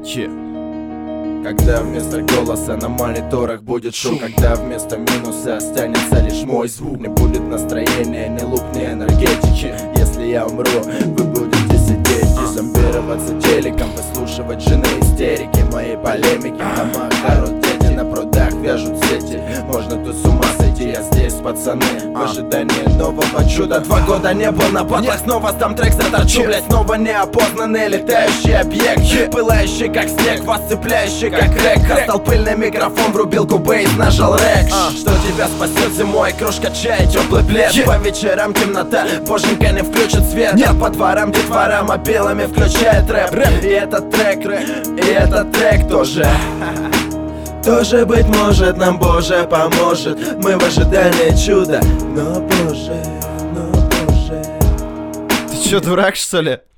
Че? Когда вместо голоса на мониторах будет шум, когда вместо минуса останется лишь мой звук, не будет настроения, ни лук, ни энергетики. Если я умру, вы будете сидеть и зомбироваться телеком, выслушивать жены истерики, моей полемики. В домах орут дети, на прудах вяжут сети. Можно тут с ума сойти, я здесь, пацаны, в ожидании нового чуда. 2 года не был на батлах, снова сдам трек, заторчу, блять, снова неопознанный летающий объект, пылающий как снег, вас цепляющий как рэк. Достал пыльный микрофон, врубил кубейс, нажал рэк. Что тебя спасет зимой, кружка чая, теплый плед. По вечерам темнота, боженька не включит свет. А по дворам детвора мобилами включает рэп. И этот трек тоже быть может, нам Боже поможет. Мы в ожидании чуда, но Боже. Ты чё, дурак, что ли?